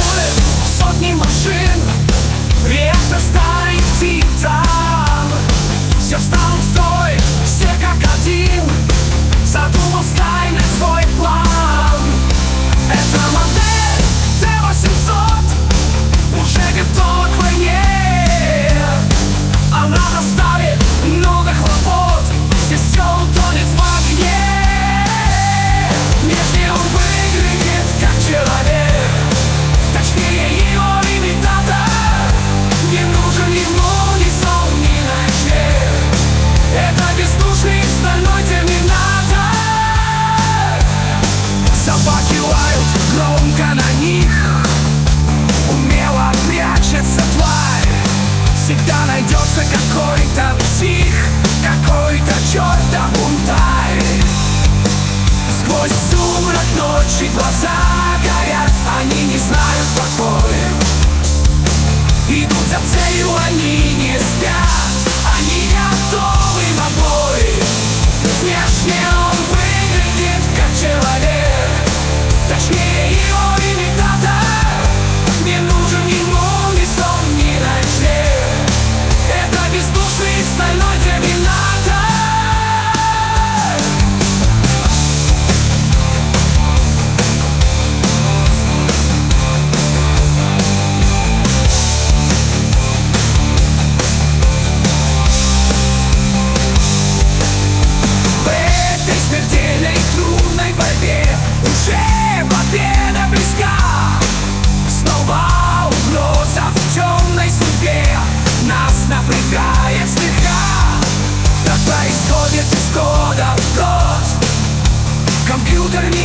улиц, сотни машин, реактор старый титан. Все встало в строй, все как один, задумал Скайнет свой план. Эта модель Т-800 уже готова к войне. Она доставит много хлопот, здесь все утонет в огне. Внешне он выглядит как человек, точнее его имитатор. Не нужен ему ни сон, ни ночлег. Это бездушный стальной терминатор. Собаки лают громко на них, умело прячется тварь. Всегда найдется какой-то псих, какой-то чертов бунтарь. Сквозь сумрак ночи глаза горят, они не знают покоя. Идут за целью, они не спят, они готовы на бой. Внешне он выглядит как человек, точнее его имитатор. Не нужен ему ни сон, ни ночлег. Это бездушный стальной терминатор. В этой смертельной трудной борьбе уже победа близка. Снова угроза в темной судьбе нас напрягает слегка. Так происходит из года в год. Компьютер